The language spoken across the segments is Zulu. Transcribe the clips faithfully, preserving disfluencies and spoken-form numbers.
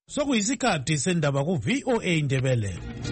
Sokuyisikhathi sendaba ku V O A Ndebele.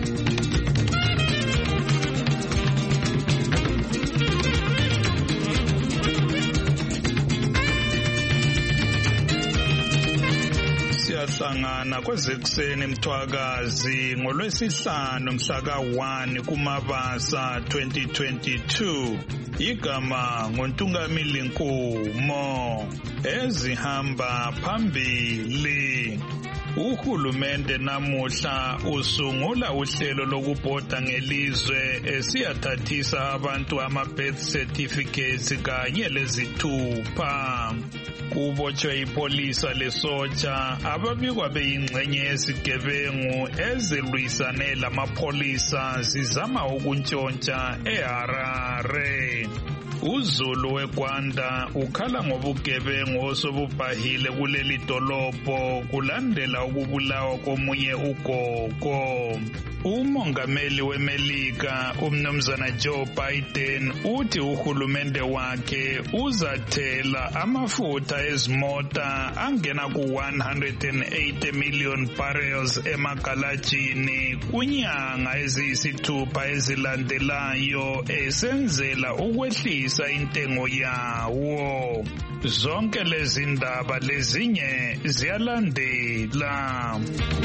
Siyahlangana kwezekuseni Mthwakazi ngolwesihlanu mhla ka one kuMabasa twenty twenty-two. Igama ngoNtungamili Nkumo. Ezihamba phambili. Uhulumende namuhla usungula uhlelo lokubhoda ngelizwe esiyathathisa abantu ama-birth certificates kanye lezithupha. Kubotshwe ipolisa lesotsha ababikwa beyingxenye yesigebengu ezilwisane lamapolisa zizama ukuntshontsha eHarare. uZulu weGwanda ukhala ngobugebengu osobubhahile kuleli dolobho kulandela ukubulawa komunye ugogo. Umongameli weMelika umnumzana Joe Biden uthi uhulumende wakhe uzathela amafutha ezimota angena ku one hundred eighty million barrels emagalajini kunyanga eziyisithupha ezilandelayo esenzela ukwehlisa intengo yawo. Zonke lezi ndaba lezinye ziyalandela.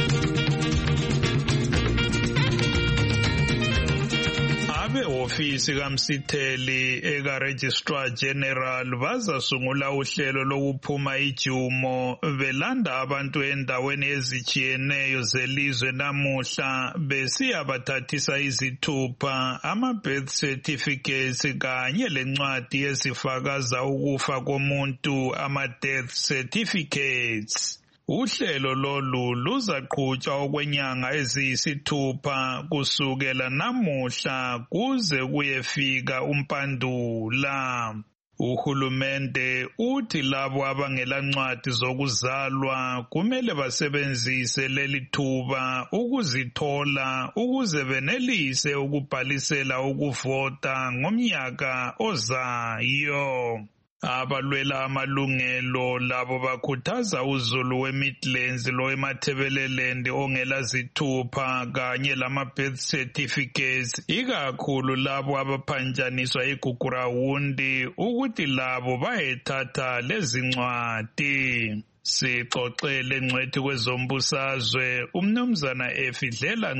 Abe-ofisi kaMsitheli eka-Registrar General bazasungula uhlelo lokuphuma ijumo belanda abantu endaweni ezijiyeneyo zelizwe namuhla besiyabathathisa izithupha ama-birth certificates kanye lencwadi ezifakaza ukufa komuntu ama-death certificates. Uhlelo lolu luzaqhutshwa okwenyanga eziyisithupha kusukela namuhla kuze kuyefika uMpandula. Uhulumende uthi labo abangela ncwadi zokuzalwa kumele basebenzise leli thuba ukuzithola ukuze benelise ukubhalisela ukuvota ngomnyaka ozayo. Abalwela amalungelo labo bakhuthaza uZulu weMidlands loweMathebeleland ongela zithupha kanye lama-birth certificates ikakhulu labo abaphanjaniswa igugurawundi ukuthi labo bayethatha lezi ncwadi. Sixoxele ngcwethi kwezombusazwe umnumzana Efidlela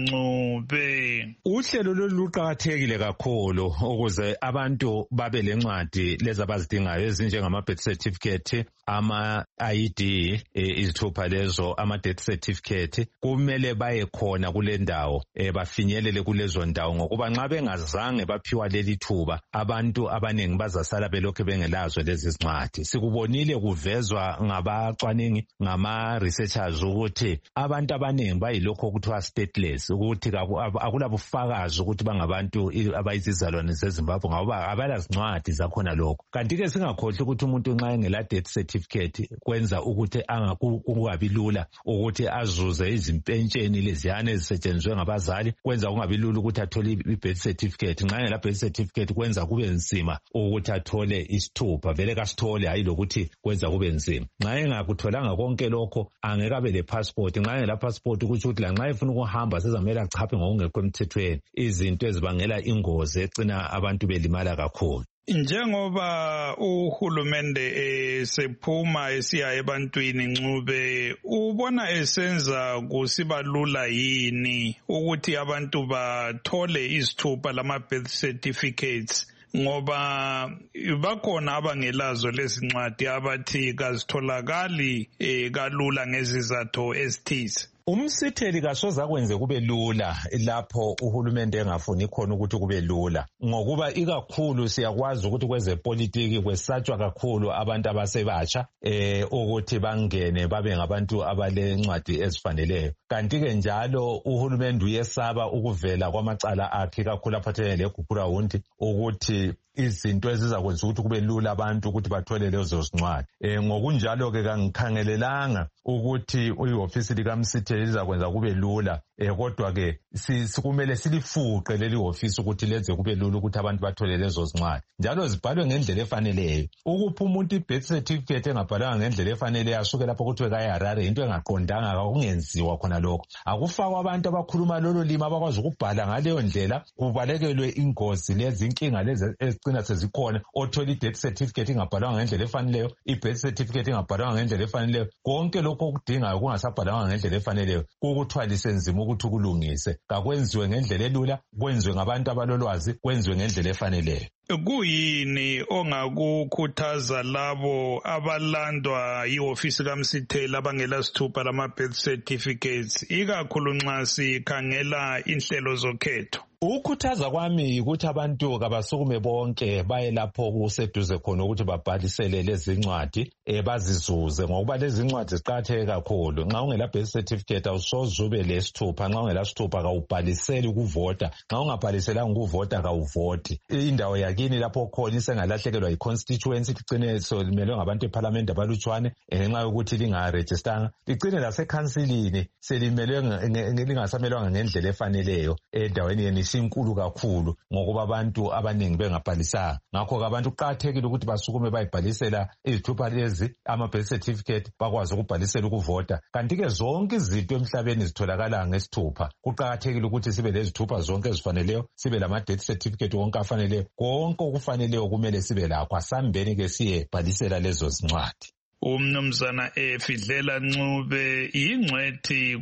Ncube. Uhlelo lolu luqakathekile kakhulu ukuze abantu babe lencwadi lezi abazidingayo ezinjengama-birth certificate, ama-I D, izithupha lezo, ama-death certificate, kumele baye khona kule ndawo bafinyelele kulezo ndawo ngokuba nxa bengazange baphiwa leli thuba abantu abaningi bazasala belokhu bengelazo lezi zincwadi. Sikubonile kuvezwa ngabacwaningi ngama-researchers ukuthi abantu abaningi bayilokho okuthiwa stateless, ukuthi akulabufakazi ukuthi bangabantu abayizizalwane zeZimbabwe ngoba abalazincwadi zakhona lokho. Kanti-ke singakhohlwa ukuthi umuntu nxa engela death certificate kwenza ukuthi kungabi lula ukuthi azuze izimpentsheni leziyana ezisetshenziswe ngabazali, kwenza kungabi lula ukuthi athole i-birth certificate. Nxa engela birth certificate kwenza kube nzima ukuthi athole isithupha, vele kasithole hayi lokuthi kwenza kube nzima. Nxa engakutholanga konke lokho angeke abe le-passport. Nxa engela passport kutsho ukuthi lanxa efuna ukuhamba sezamele achaphe ngokungekho emthethweni, izinto ezibangela ingozi egcina abantu belimala kakhulu. Njengoba uhulumende esephuma esiya ebantwini Ncube, ubona esenza kusiba lula yini ukuthi abantu bathole izithupha lama-birth certificates? Ngoba bakhona abangelazo lezi ncwadi abathi kazitholakali eh, kalula ngezizatho ezithize. Umsitheli kasoza kwenze kube lula lapho uhulumende engafuni khona ukuthi kube lula, ngokuba ikakhulu siyakwazi ukuthi kwezepolitiki kwesatshwa kakhulu abantu abasebatsha eh ukuthi bangene babe ngabantu abalencwadi ezifaneleyo. Kanti-ke njalo uhulumende uyesaba ukuvela kwamacala akhe kakhulu aphathelene legugurawundi ukuthi izinto ezizakwenza ukuthi kube lula abantu ukuthi bathole lezo zincwadi. Eh ngokunjalo ke kangikhangelelanga ukuthi ihofisi likaMsitheli lizakwenza kube lula eh kodwa ke sikumele silifuqe leli office ukuthi lenze kube lula ukuthi abantu bathole lezo zincwadi njalo zibhalwe ngendlela efaneleyo. Ukupha umuntu i-birth certificate engabhalwanga ngendlela efaneleyo asuke lapho kuthiwe kayiharare into engaqondanga kakungenziwa khona lokho. Akufakwa abantu abakhuluma lolo limi abakwazi ukubhala ngaleyo ndlela kubalekelwe ingozi lezi inkinga lezi ezigcina sezikhona othola i-death certificate ingabhalwanga ngendlela efaneleyo, i-birth certificate ingabhalwanga ngendlela efaneleyo. Konke lokho okudingayo kungasabhalwanga ngendlela efaneleyo kukuthwalise nzima ukuthi kulungise. Kakwenziwe ngendlela elula, kwenziwe ngabantu abalolwazi, kwenziwe ngendlela efaneleyo. Kuyini ongakukhuthaza labo abalandwa yi-ofisi kaMsithela abangela sithupha lama-birth certificates ikakhulu nxa sikhangela inhlelo zokhetho? Ukukhuthaza kwami ukuthi abantu kabasukume bonke baye lapho kuseduze khona ukuthi babhalisele lezi ncwadi bazizuze ngokuba lezi ncwadi ziqakatheke kakhulu. Nxa ungela birth certificate awusoze ube lesithupha, nxa ungela sithupha kawubhaliseli ukuvota, nxa ungabhaliselanga ukuvota kawuvoti. Indawo yakini lapho khona isengalahlekelwa yi-constituency ligcine solimelwe ngabantu eParliament abalutshwane ngenxa yokuthi lingarejistanga, ligcine lasekhansilini selimelwe lingasamelwanga ngendlela efaneleyo endaweni yeni inkulu kakhulu ngokuba abantu abaningi bengabhalisanga. Ngakho abantu kuqakathekile ukuthi basukume bayibhalisela izithupha lezi ama-birth certificate bakwazi ukubhalisela ukuvota. Kanti ke zonke izinto emhlabeni zitholakala ngesithupha. Kuqakathekile ukuthi sibe lezithupha zonke ezifaneleyo, sibe lama-death certificate wonke afaneleyo, konke okufaneleyo kumele sibe lakho. Asambeni ke siye bhalisela lezo zincwadi. Umnumzana Efidlela Ncube yingcwethi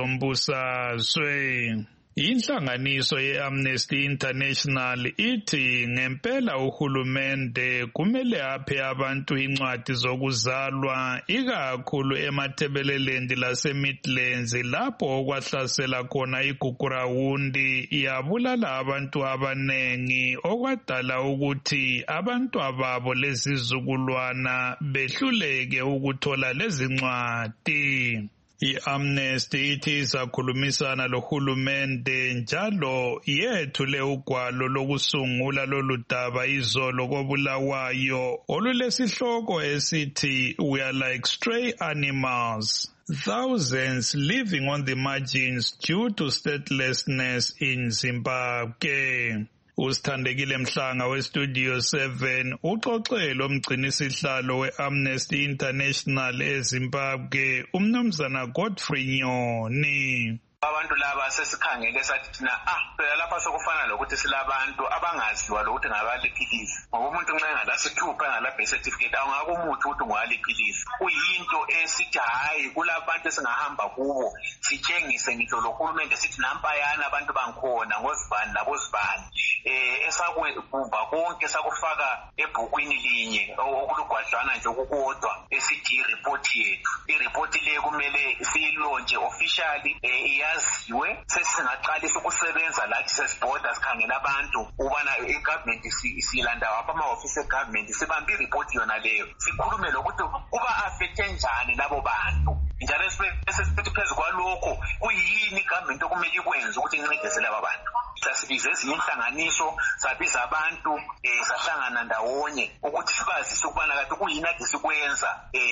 kwezombusazwe. Inhlanganiso ye-Amnesty International ithi ngempela uhulumende kumele aphe abantu incwadi zokuzalwa ikakhulu eMatabeleland lase-Midlands lapho okwahlasela khona igugurawundi yabulala abantu abanengi okwadala ukuthi abantu ababo lezizukulwana behluleke ukuthola lezi ncwadi. I-Amnesty ithi izakhulumisana lohulumende njalo yethule ugwalo lokusungula lolu daba izolo koBulawayo olulesihloko esithi We are like stray animals. Thousands living on the margins due to statelessness in Zimbabwe. Usithandekile Mhlanga we-Studio seven uxoxelo umgcinisihlalo we-Amnesty International eZimbabwe umnumzana Godfrey Nyoni. Abantu laba sesikhangele sathi thina ah phela lapha sokufana lokuthi silabantu abangaziwa lokuthi ngabaliphilisi ngoba umuntu nxa engalasithupha engala birth certificate awungakumuthi ukuthi ngwaliphilisi kuyinto esithi hayi kulabantu esingahamba kubo sitshengise ngitsho lohulumende sithi nampayana abantu bangikhona ngozibani labozibani eh esakubumba konke sakufaka ebhukwini linye okulugwadlana nje okukodwa esithi report yethu ireport le kumele siyilonje officially eh yaziwe sesingaqalisa ukusebenza lathi sesibhoda sikhangela abantu ubana igovernment silanda wapha ama-office egovernment sibambe ireport yona leyo sikhulume lokuthi kuba affecte njani labo bantu njalo sesithi phezu kwalokho kuyini igovernment okumele ikwenze ukuthi incedise laba bantu. Sasibiza ezinye inhlanganiso sabiza abantu eh sahlangana ndawonye ukuthi sibazise ukubana kade kuyini ade sikwenza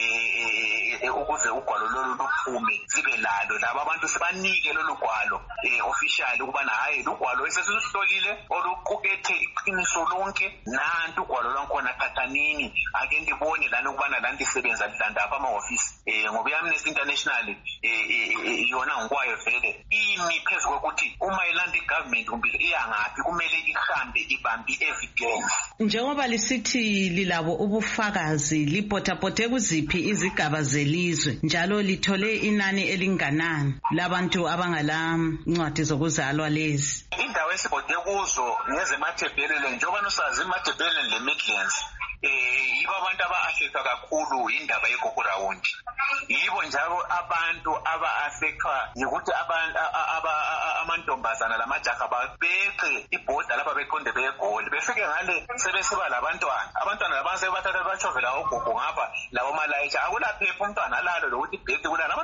eh ukuze ugwalo lolu luphume sibe lalo laba abantu sibanike lolu gwalo eh official ukubana hayi lugwalo esesihlolile oluqukethe iqiniso lonke nantu ugwalo lwankhona thathanini ake ndibone lana ukubana la ndisebenza lidlanda apha ama-office eh ngoba i-Amnesty International eh yona ngokwayo vele imi phezu kokuthi uma ilanda igovernment iyangaphi kumele ihambe ibambi evidence. Njengoba lisithi lilabo ubufakazi lipotapote kuziphi izigaba zelizwe njalo lithole inani elinganani labantu abangala ncwadi zokuzalwa lezi. Indawo esipote kuzo ngezemathebhelele njengoba nosazi imathebhelele le-Midlands eh yibo abantu aba-affectwa kakhulu indaba yegugurawundi. Yibo njalo abantu aba-affectwa yikuthi abantu amantombazana lamajaha babheqe ibhoda lapha beqonde begoli befike ngale sebesiba labantwana abantwana labantu sebathatha bachovela ugogo ngapha labo malayitsha akulaphepha umntwana alalo lokuthi ibhedi kulala abantwana abana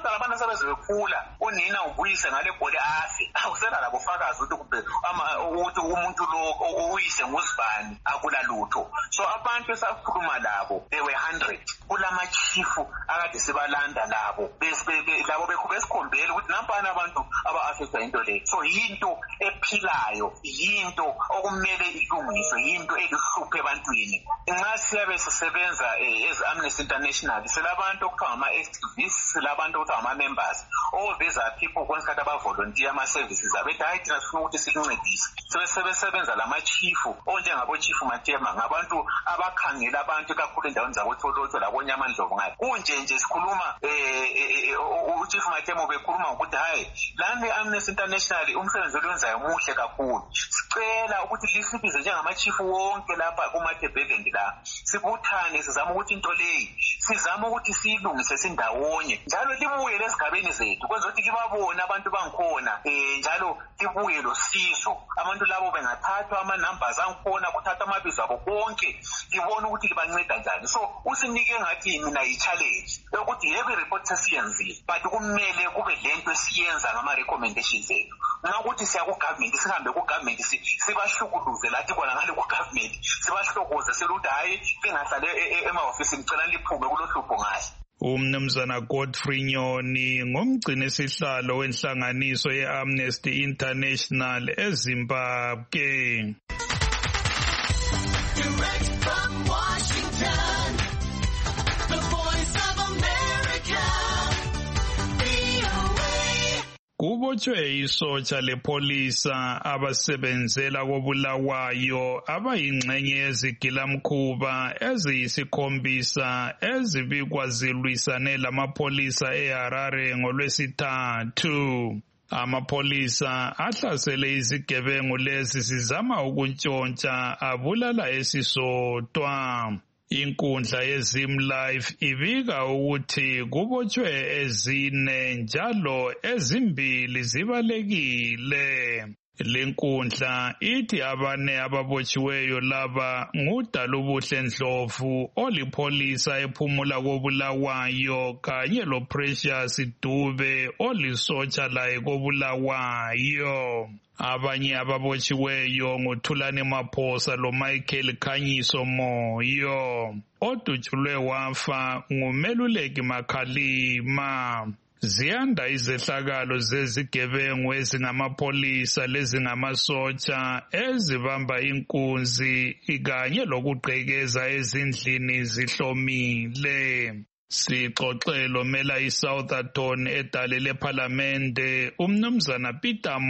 bezokhula unina ubuyise ngale bhole afi awusela labo fakazi ukuthi kube ama ukuthi umuntu lo uyise ngusibani akula lutho. So abantu esakhuluma labo they were one hundred kulama chief akade sibalanda labo labo bekho besikhombela ukuthi nampana abantu aba affected into le. So yinto ephilayo, yinto okumele ilungiswe, yinto elihluphe ebantwini. Nxa siyabe sisebenza as Amnesty International silabantu okuthiwa ama activists, silabantu okuthiwa ama members, all these are people kwensikhathi aba volunteer ama services abethi hayi thina sifuna ukuthi silincedise. Sebesebenza lama chief onjengabo Chief Matema ngabantu abakhangela abantu kakhulu endaweni zabo Tholotsho labo Nyamandlovu ngayo. Kunje nje sikhuluma u Chief Matema bekhuluma ukuthi hayi lana Amnesty International umsebenzi owenzayo muhle kakhulu. Sicela ukuthi lisibize njengama chief wonke lapha kumathebhekendi la. Sibuthane sizama ukuthi into leyi sizama ukuthi siyilungise sindawonye. Njalo libuye lesigabeni zethu kwenza ukuthi libabone abantu bangikhona eh njalo libuye losizo. Abantu labo bengathathwa ama numbers angikhona kuthatha amabizo abo bonke libona ukuthi libanceda njani. So usinike ngathi mina yi challenge ukuthi every report sesiyenzile but kumele kube lento esiyenza ngama recommendations ethu. Ngakuthi siya ku government sihambe ku government sibashukuluze lathi kona ngale ku government sibahlokoze seluthi hayi bengahlale ema-office ngicela liphume kulohlupho ngayo. Umnumzana Godfrey Nyoni ngumgcini sihlalo wenhlanganiso ye-Amnesty International eZimbabwe. Direct from Washington, the Voice of America, V O A. Kubotshwe isotsha lepholisa abasebenzela koBulawayo abayingxenye yezigilamkhuba eziyisikhombisa ezibikwa zilwisane lamapholisa eHarare ngolwesithathu. Amapholisa ahlasele izigebengu lezi sizama ukuntshontsha abulala esisodwa. Inkundla yeZim Live ibika ukuthi kubotshwe ezine njalo ezimbili zibalekile. Lenkundla ithi abane ababotshiweyo laba nguDalubuhle Ndlovu olipholisa ephumula koBulawayo kanye loPrecious Dube olisotsha laye koBulawayo. Abanye ababotshiweyo nguThulani Maphosa loMichael Khanyiso Moyo. Odutshulwe wafa nguMeluleki Makhalima. Ziyanda izehlakalo zezigebengu ezingamapholisa lezingamasotsha ezibamba inkunzi kanye lokugqekeza ezindlini zihlomile. Sixoxelo mela iSouthampton edale leParlamente umnumzana Peter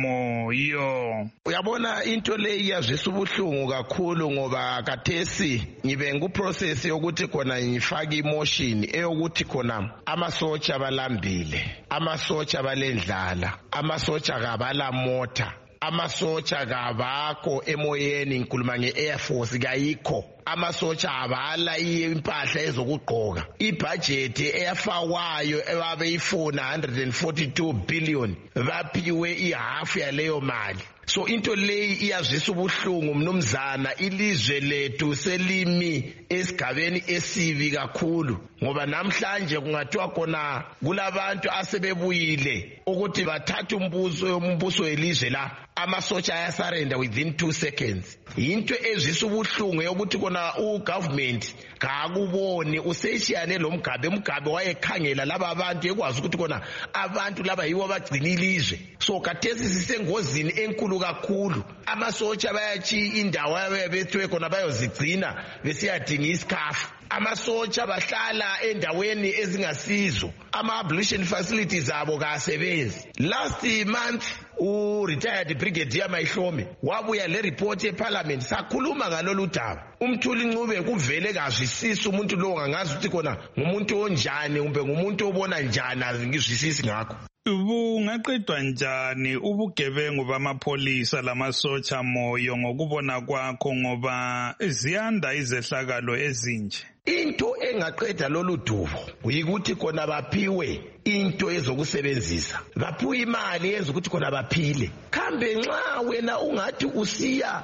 Moyo. Uyabona into le iyazwisa ubuhlungu kakhulu ngoba kathesi ngibe ngiprocess yokuthi khona ngifaka emotion eyokuthi khona amasotsha balambile, amasotsha balendlala, amasotsha kabala mota, amasotsha kabakho emoyeni ngikhuluma nge-Air Force kayikho. Amasotsha abala impahla ezokugqoka. Ibudget eyafakwayo ebabeyifuna one hundred forty-two billion baphiwe ihalf yaleyo mali. So into leyi iyazwisa ubuhlungu mnumzana ilizwe lethu selimi esigabeni esibi kakhulu ngoba namhlanje kungathiwa khona kulabantu asebebuyile ukuthi bathathe umbuso umbuso welizwe la amasotsha ayasarenda within two seconds. Into ezwisa ubuhlungu yokuthi kona ugovernment kakuboni useshiyane lo Mugabe. Mugabe wayekhangela laba abantu ekwazi ukuthi kona abantu laba yiwo abagcina ilizwe. So kathesi sisengozini enkulu kakhulu. Amasotsha bayachi indawo abebethwe khona bayozigcina besiyadinga isikhafu. Amasotsha bahlala endaweni ezingasizo. Ama-ablution facilities abo kasebenzi. Last month u-retired brigadier Mayihlome wabuya le report eParliament sakhuluma ngalolu daba. Umthuli Ncube kuvele kazwisisa umuntu lo ngangazi ukuthi kona ngumuntu onjani kumbe ngumuntu obona njani azingizwisisi ngakho. Bungaqedwa njani ubugebengu bamapholisa lamasotsha Moyo ngokubona kwakho ngoba ziyanda izehlakalo ezinje? into engaqeda lolu dubo uyikuthi khona baphiwe into ezokusebenzisa, baphiwe imali yenza ukuthi khona baphile. Kambe nxa wena ungathi usiya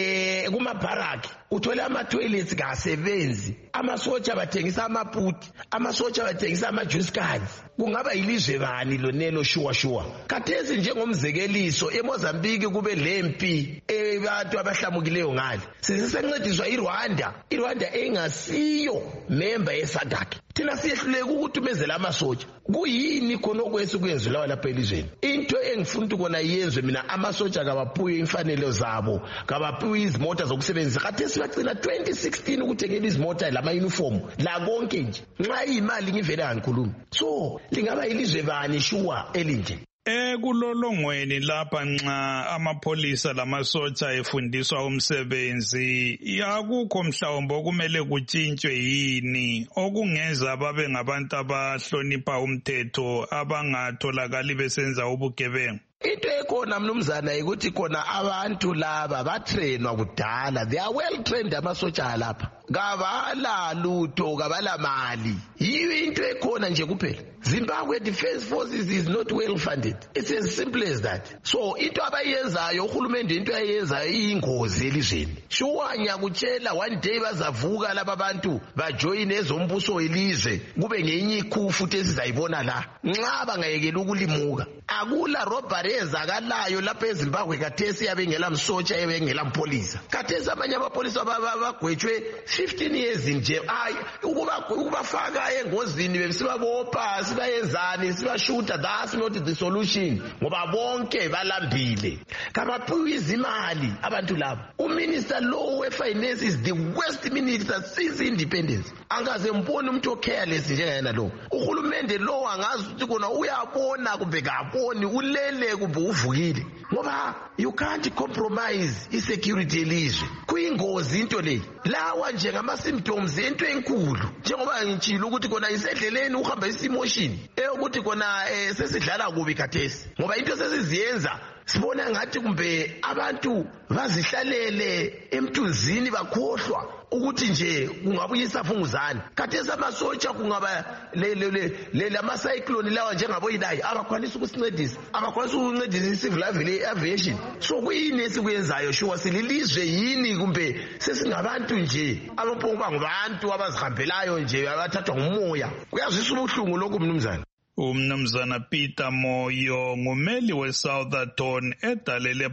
eh kumabharaki uthola ama toilets kasebenzi, amasotsha bathengisa amaputi, amasotsha bathengisa ama juice cards, kungaba yilizwe bani lonelo shuwa shuwa. Kathesi njengomzekeliso eMozambique kube lempi abantu abahlamukileyo ngale, sisencediswa iRwanda, iRwanda engasiyo member yeSADC. Thina siyehluleka ukuthumezela amasotsha. Kuyini khona okwesikuyenzilayo lapha elizweni? Into engifuna ukuthi kona yenzwe mina, amasotsha kabaphuye imfanelo zabo, kabaphuye izimota zokusebenzisa. Kathesi bacina twenty sixteen ukuthengela izimota lama uniform la konke nje. Nxa imali ngivela ngikhuluma. So lingaba ilizwe bani shuwa elinje? Ekulolongweni lapha nxa amapholisa lamasotsha efundiswa umsebenzi, yakukho mhlawumbe okumele kutshintshwe yini okungenza babe ngabantu abahlonipha umthetho abangatholakali besenza ubugebengu? Into ekhona mnumzana ukuthi khona abantu laba batrainwa kudala, they are well trained amasotsha lapha, kabala lutho, kabala mali. Yiyo into ekhona nje kuphela. Zimbabwe Defense Forces is not well funded. It's as simple as that. So into abayenzayo uhulumende into ayenzayo iyingozi elizweni. Shuwa ngiyakutshela one day bazavuka laba bantu bajoin ezombuso welizwe kube ngenye ikhu futhi esizayibona la. Nxa bangayekela ukulimuka, akula robbery ezakalayo lapha eZimbabwe kathesi yabengela msotsha yabengela mpolisa. Kathesi amanye amapolisa bagwetshwe fifteen years nje. Hayi ukuba ukubafaka engozini besibabopha sibayenzani sibashuta, that's not the solution ngoba bonke balambile. Kabaphiwe izimali abantu labo. Uminister lo we-finance is the worst minister since independence. Angaze mbone umuntu careless njengayena lo. Uhulumende lo angazi ukuthi kona uyabona kumbe kaboni, ulele kumbe uvukile. Ngoba you can't compromise isecurity elizwe. Kuyingozi into le. Lawa nje ngama symptoms into enkulu. Njengoba ngitshilo ukuthi kona isedleleni uhamba isimotion eyokuthi kona sesidlala kubi kathesi. Ngoba into sesiziyenza sibona ngathi kumbe abantu bazihlalele emthunzini bakhohlwa ukuthi nje kungabuyisa funguzana. Kathesi amasotsha kungaba le le le lama cyclone lawa njengabo ilayi abakwanisa ukusincedisa, abakwanisa ukuncedisa civil aviation. So kuyini esikuyenzayo shuwa sililizwe yini kumbe sesingabantu nje abaphokuba ngabantu abazihambelayo nje abathathwa ngumoya? Kuyazwisa ubuhlungu lokhu mnumzana. Umnumzana Peter Moyo ngumeli weSoutherton edalele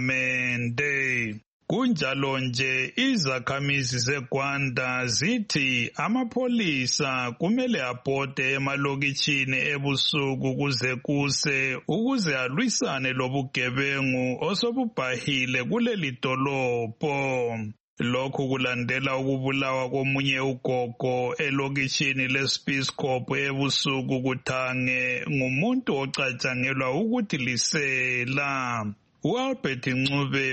parliamente. Kunjalo nje izakhamizi zeGwanda zithi amapholisa kumele abhode emalokitshini ebusuku kuze kuse ukuze alwisane lobugebengu osobubhahile kuleli dolopho. Lokhu kulandela ukubulawa komunye ugogo elokitshini leSpiskop ebusuku kuthange ngumuntu ocatshangelwa ukuthi lisela. uAlbert Ncube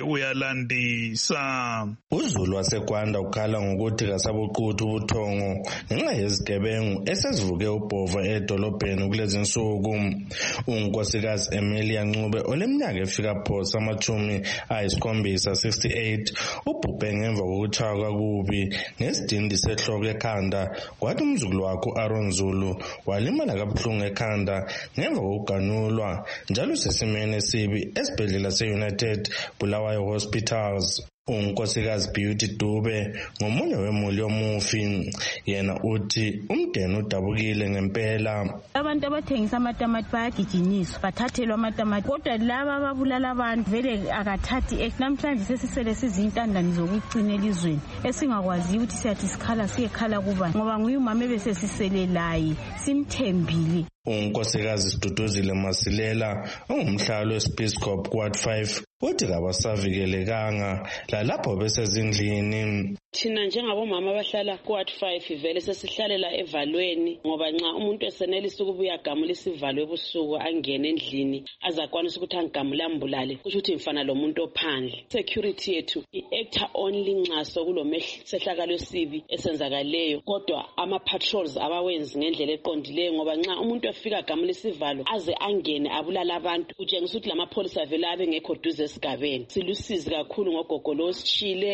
uyalandisa. uZulu waseGwanda ukhala ngokuthi kasabuquthu ubuthongo ngenxa yezigebengu esezivuke ubhova edolobheni kulezi nsuku. Unkosikazi Emilia Ncube oleminyaka efika phosa amachumi ayisikhombisa sixty-eight ubhubhe ngemva kokutshaywa kakubi ngesidindi sehloko ekhanda, kwathi umzukulu wakhe uAaron Zulu walimala kabuhlungu ekhanda ngemva kokuganulwa njalo sesimene esibi esibhedlela se-United Bulawayo Hospitals. Unkosikazi Beauty Dube ngomunye wemuli yomufi, yena uthi umndeni udabukile ngempela. Abantu abathengisa amatamati bayagijinyiswa bathathelwa amatamati, kodwa laba ababulala abantu vele akathathi. Namhlanje sesisele sizintandani zokucina elizweni esingakwazi ukuthi siyathi sikhala siyekhala kubani ngoba nguye umama ebesesiselelayi simthembile. Unkosikazi Siduduzile Masilela ongumhlalo weSpiskop Ward five uthi kabasavikelekanga lalapho besezindlini. Thina njengabomama abahlala kuWard five vele sesihlalela evalweni ngoba nxa umuntu esenelisa ukubuya gamula isivalo ebusuku angene endlini azakwanisa ukuthi angigamula ambulale kusho ukuthi mfana lo muntu ophandle. Security yethu i-actor only nxa sokulomehlakalo esibi esenzakaleyo, kodwa ama-patrols abawenzi ngendlela eqondileyo ngoba nxa umuntu afika gamula isivalo aze angene abulala abantu kutshengisa ukuthi lamapholisa vele abe ngekho duze esigabeni. Silusizi kakhulu ngogogo lo ositshiyileyo.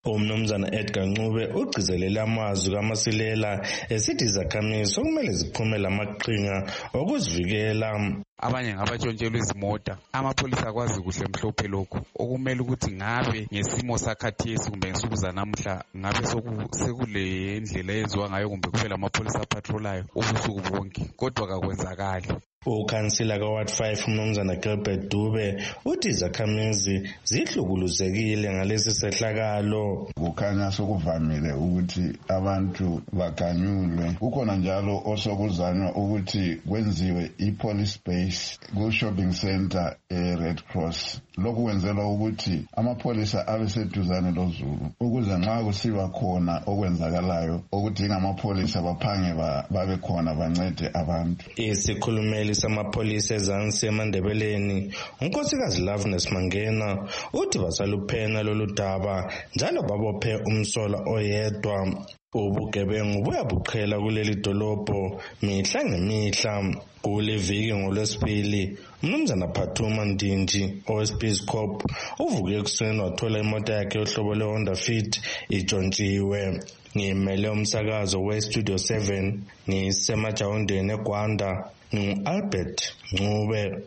Umnumzana Edgar Ncube ugcizelela amazwi kaMasilela esithi izakhamizi okumele ziphumele amaqhinga okuzivikela. Abanye ngabatshontshelwa izimota, amapholisa akwazi kuhle mhlophe lokho okumele ukuthi ngabe ngesimo sakhathesi kumbe ngesuku zanamuhla ngabe sekule ndlela eyenziwa ngayo kumbe kuphela amapholisa apatrolayo ubusuku bonke, kodwa kakwenzakali. Ukhansila ka-Ward five umnumzana Gilbert Dube uthi izakhamizi zihlukuluzekile ngalesi sehlakalo. Kukhanya sokuvamile ukuthi abantu baganyulwe. Kukhona njalo osokuzanywa ukuthi kwenziwe i-police base ku-shopping center e-Red Cross. Lokhu kwenzelwa ukuthi amapholisa abe seduzane loZulu ukuze nxa kusiba khona okwenzakalayo okudinga amapholisa baphange babe khona bancede abantu. Isikhulumeli samapholisa ezansi eMandebeleni unkosikazi Loveness Mangena uthi basaluphena lolu daba njalo babophe umsola oyedwa. Ubugebengu buyabuqhela kuleli dolobho mihla ngemihla. Kule viki ngolwesibili umnumzana Phathuma Ndinji oweSpeed Corp uvuke ekuseni wathola imoto yakhe yohlobo leHonda Fit itshontshiwe. Ngimele umsakazo weStudio seven ngisemajawundeni eGwanda ngu-Albert Ncube.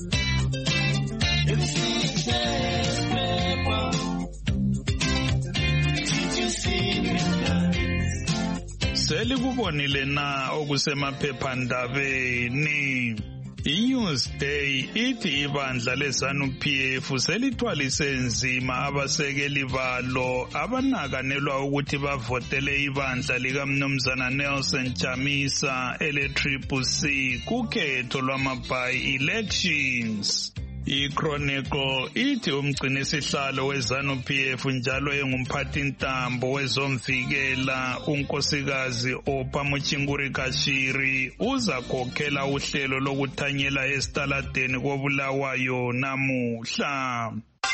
Selikubonile na okusemaphephandabeni. I-Newsday ithi ibandla le-ZANU-P F selithwalise nzima abasekeli balo abanakanelwa ukuthi bavotele ibandla likaMnumzana Nelson Chamisa ele-Triple C kukhetho lwama-by-elections. I-Chronicle ithi umgcinisihlalo we-ZANU-P F njalo engumphathintambo wezomvikela unkosikazi Opamuchinguri Kashiri uzakhokhela uhlelo lokuthanyela esitaladeni koBulawayo namuhla.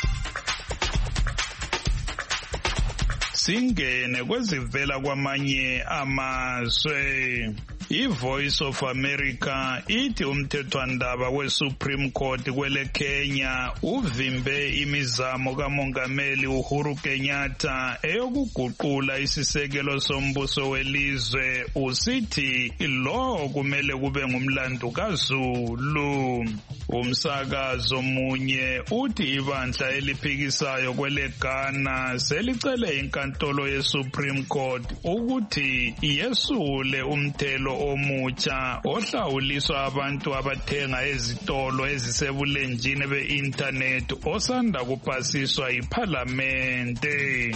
Singene kwezivela kwamanye amazwe. I-Voice of America ithi umthethwandaba we-Supreme Court kwele Kenya uvimbe imizamo kamongameli Uhuru Kenyatta eyokuguqula isisekelo sombuso welizwe usithi lo kumele kube ngumlando kaZulu. Umsakazo munye uthi ibandla eliphikisayo kwele Ghana selicele inkantolo ye-Supreme Court ukuthi yesule umthelo omutsha ohlawuliswa abantu abathenga ezitolo ezisebulenjini be-internet osanda kupasiswa yiphalamende.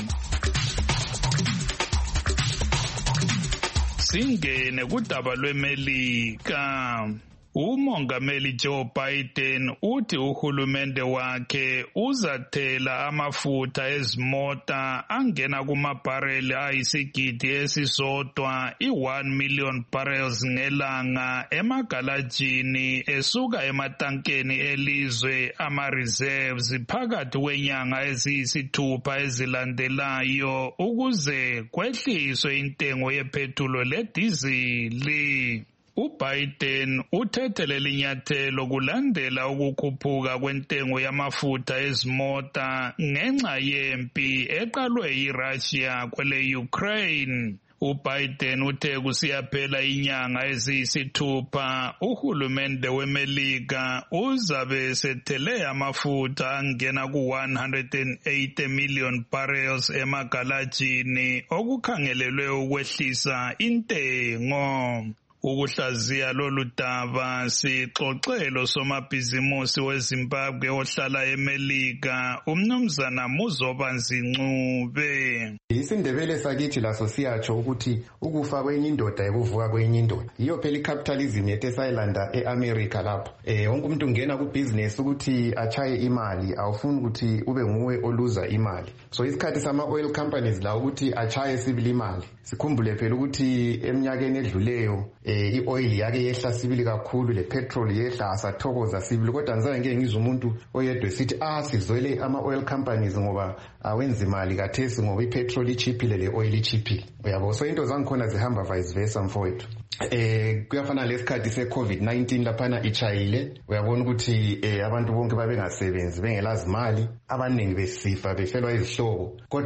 Singene kudaba lweMelika. Umongameli Joe Biden uthi uhulumende wakhe uzathela amafutha ezimota angena kumabhareli ayisigidi esisodwa i-one million barrels ngelanga emagalajini esuka ematankeni elizwe ama-reserves phakathi kwenyanga eziyisithupha ezilandelayo ukuze kwehliswe intengo yephethulo ledizili. uBiden uthethe leli nyathelo kulandela ukukhuphuka kwentengo yamafutha ezimota ngenxa yempi eqalwe yiRussia kwele Ukraine. uBiden uthe kusiyaphela inyanga eziyisithupha uhulumende weMelika uzabe sethele amafutha angena ku one hundred eighty million barrels emagalajini okukhangelelwe ukwehlisa intengo. Ukuhlaziya lolu daba sixoxelo somabhizimusi weZimbabwe ohlala eMelika umnumzana Muzobanzi Ncube. Isindebele sakithi laso siyatsho ukuthi ukufa kwenye indoda ekuvuka kwenye indoda. Iyo phela icapitalism yethu esayilanda eAmerica lapho. Eh wonke umuntu ungena kubusiness ukuthi achaye imali awufuni ukuthi ube nguwe oluza imali. So isikhathi sama oil companies la ukuthi achaye sibili imali. Sikhumbule phela ukuthi eminyakeni edluleyo eh ioil yake yehla sibili kakhulu le petrol yehla asathokoza sibili kodwa ngizabe ngeke ngizwe umuntu oyedwa sithi ah sizwele ama oil companies ngoba awenza imali kathesi ngoba ipetrol ichiphile le oil ichiphile. Uyabo so into zangikhona zihamba vice versa mfowethu. Eh kuyafana lesikhathi seCovid nineteen laphana ichayile uyabona ukuthi eh abantu bonke babengasebenzi bengelazi imali abaningi besifa befelwa izihlobo kodwa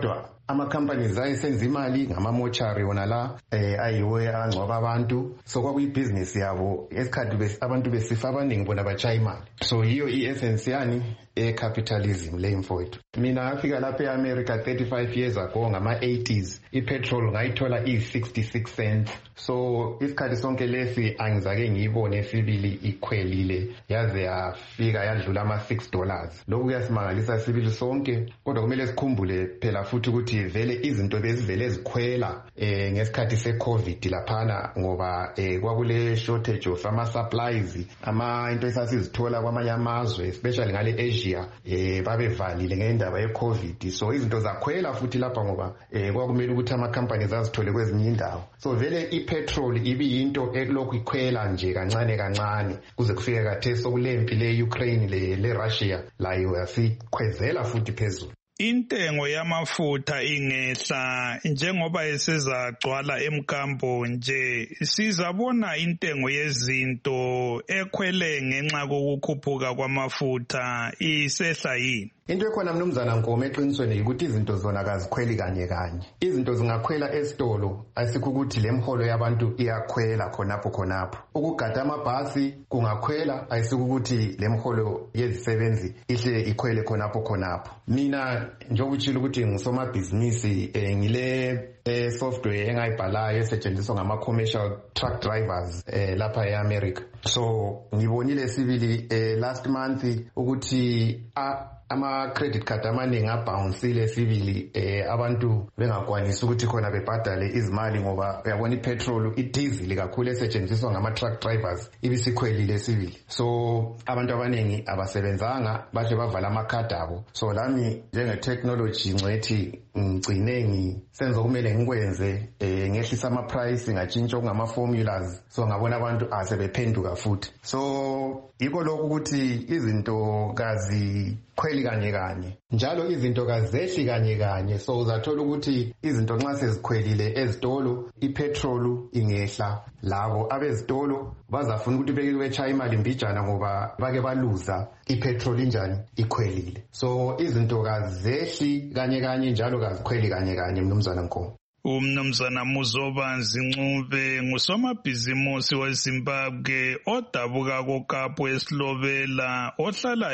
ama-companies ayesenza imali ngama-mochari wona la eh ayiwo angcwaba abantu so kwakuyibhizinisi yabo esikhathi abantu besifa abaningi bona bachaya imali so yiyo i-essence yani e-capitalism le mfowethu. Mina ngafika lapha e-America thirty-five years ago ngama-eighties ipetrol ngayithola iyi-sixty-six cents so isikhathi sonke lesi angizake ngiyibone sibili ikhwelile yaze yafika yadlula ama-six dollars. Lokhu kuyasimangalisa sibili sonke kodwa kumele sikhumbule phela futhi ukuthi vele izinto bezivele zikhwela eh ngesikhathi se-covid laphana ngoba eh kwakule shortage of ama-supplies ama into esasizithola kwamanye amazwe especially ngale Asia eh babevalile ngendaba ye-covid so izinto zakhwela futhi lapha ngoba eh kwakumele ukuthi ama-companies azithole kwezinye indawo so vele ipetrol ibi yinto elokhu ikhwela nje kancane kancane kuze kufike khathesi sokulempi le-Ukraine le-Russia layo yasikhwezela futhi phezulu. Intengo yamafutha ingehla njengoba esezagcwala emkambo nje sizabona intengo yezinto ekhwele ngenxa kokukhuphuka kwamafutha isehla yini. Into ekhona mnumzana Nkomo eqinisweni ukuthi izinto zona kazikhweli kanye kanye. Izinto zingakhwela esitolo asikho ukuthi lemholo yabantu iyakhwela khonapho khonapho. Ukugada amabhasi kungakhwela asikho ukuthi lemholo yezisebenzi ihle ikhwele khonapho khonapho. Mina njengokutshila ukuthi ngisomabhizinisi eh, ngile eh, software engayibhalayo esetshenziswa ngama-commercial truck drivers eh, lapha e-America. So ngibonile sibili eh, last month ukuthi a ama-credit card amaningi abhawunsile sibili eh abantu bengakwanisi ukuthi khona bebhadale izimali ngoba uyabona ipetrol idizili kakhulu esetshenziswa ngama-truck drivers ibisikhwelile sibili so abantu abaningi abasebenzanga bahle bavala amakhadi abo so lami njenge-technology ngcethi ngigcine ngisenza okumele ngikwenze eh ngehlisa ama-price ngatshintsha okungama-formulas so ngabona abantu asebephenduka futhi so yikho lokhu ukuthi izinto kazi khweli kanye kanye njalo izinto kazehli kanye kanye so uzathola ukuthi izinto nxa sezikhwelile ezitolo ipetrol ingehla labo abezitolo bazafuna ukuthi beke bechaya imali mbijana ngoba bake baluza ipetrol injani ikhwelile so izinto kazehli kanye kanye njalo kazikhweli kanye kanye mnumzana Nkomo. Umnumzana Muzobanzi Ncube ngusomabhizimusi weZimbabwe odabuka koKapu eSlovela ohlala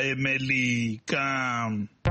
eMelika.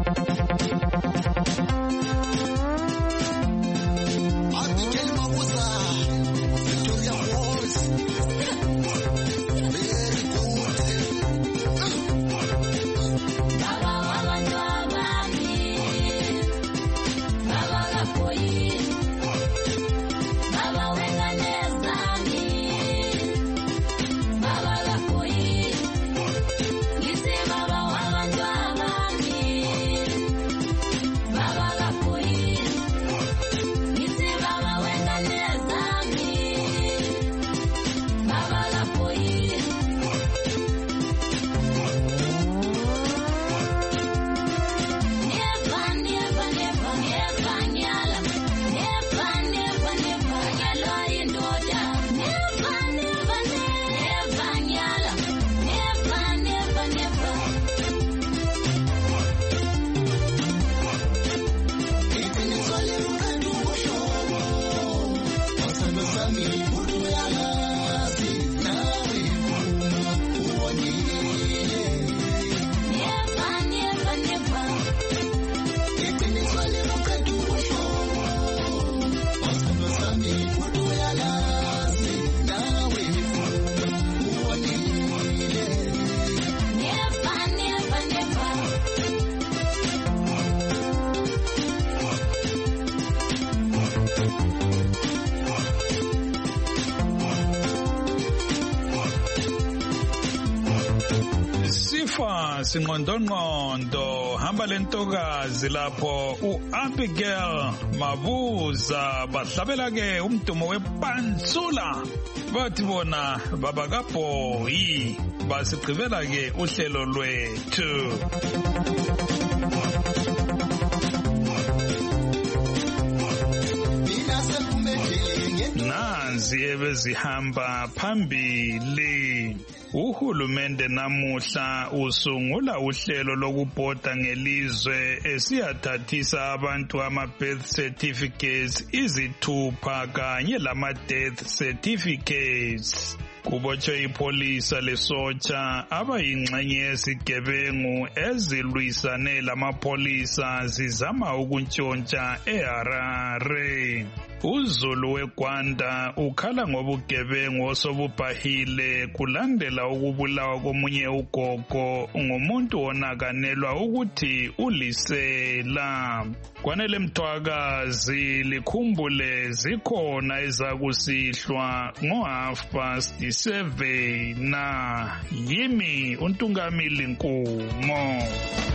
Sifa sinqondonqondo hamba lentokazi lapho uAbigail Mabuza bahlabela ke umdumo wepantsula bathi bona baba kaBoyi basigqibela ke uhlelo lwethu. Nanzi ebezihamba phambili. Uhulumende namuhla usungula uhlelo lokubhoda ngelizwe esiyathathisa abantu ama-birth certificates izithupha kanye lama-death certificates. Kubotshwe ipholisa lesotsha abayingxenye yesigebengu ezilwisane lamapholisa zizama ukuntshontsha eHarare. uZulu weGwanda ukhala ngobugebengu osobubhahile kulandela ukubulawa komunye ugogo ngumuntu onakanelwa ukuthi ulisela. Kwanele Mthwakazi likhumbule zikhona ezakusihlwa ngo half past seven na yimi uNtungamili Nkumo.